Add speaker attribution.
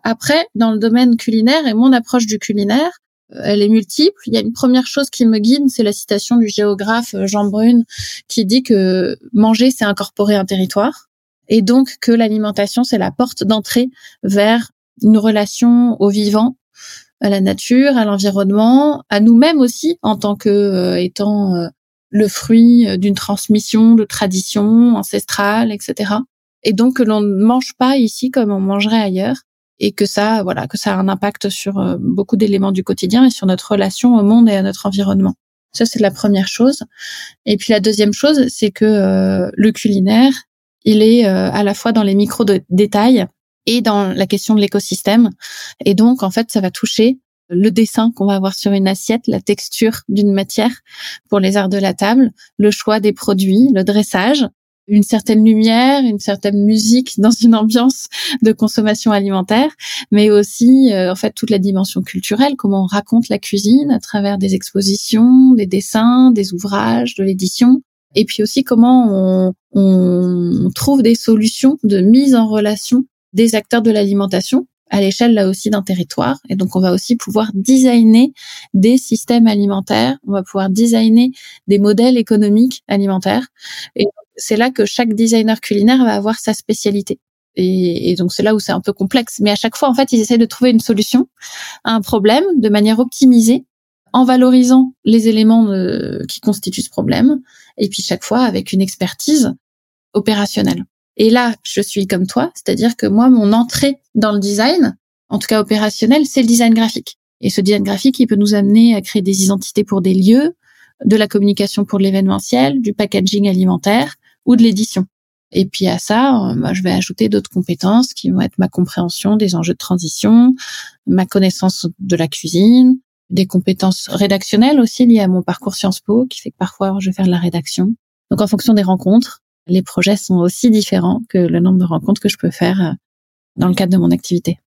Speaker 1: Après, dans le domaine culinaire et mon approche du culinaire, elle est multiple. Il y a une première chose qui me guide, c'est la citation du géographe Jean Brune qui dit que manger, c'est incorporer un territoire et donc que l'alimentation, c'est la porte d'entrée vers une relation au vivant, à la nature, à l'environnement, à nous-mêmes aussi en tant que étant le fruit d'une transmission de traditions ancestrales, etc. Et donc que l'on ne mange pas ici comme on mangerait ailleurs. Et que ça a un impact sur beaucoup d'éléments du quotidien et sur notre relation au monde et à notre environnement. Ça, c'est la première chose. Et puis la deuxième chose, c'est que le culinaire, il est à la fois dans les micro-détails et dans la question de l'écosystème. Et donc, en fait, ça va toucher le dessin qu'on va avoir sur une assiette, la texture d'une matière pour les arts de la table, le choix des produits, le dressage, une certaine lumière, une certaine musique dans une ambiance de consommation alimentaire, mais aussi en fait toute la dimension culturelle, comment on raconte la cuisine à travers des expositions, des dessins, des ouvrages, de l'édition, et puis aussi comment on trouve des solutions de mise en relation des acteurs de l'alimentation à l'échelle là aussi d'un territoire. Et donc on va aussi pouvoir designer des systèmes alimentaires, on va pouvoir designer des modèles économiques alimentaires. Et c'est là que chaque designer culinaire va avoir sa spécialité. Et donc c'est là où c'est un peu complexe. Mais à chaque fois, en fait, ils essaient de trouver une solution à un problème de manière optimisée, en valorisant les éléments qui constituent ce problème, et puis chaque fois avec une expertise opérationnelle. Et là, je suis comme toi, c'est-à-dire que moi, mon entrée dans le design, en tout cas opérationnel, c'est le design graphique. Et ce design graphique, il peut nous amener à créer des identités pour des lieux, de la communication pour l'événementiel, du packaging alimentaire ou de l'édition. Et puis à ça, moi, je vais ajouter d'autres compétences qui vont être ma compréhension des enjeux de transition, ma connaissance de la cuisine, des compétences rédactionnelles aussi liées à mon parcours Sciences Po, qui fait que parfois je vais faire de la rédaction. Donc en fonction des rencontres, les projets sont aussi différents que le nombre de rencontres que je peux faire dans le cadre de mon activité.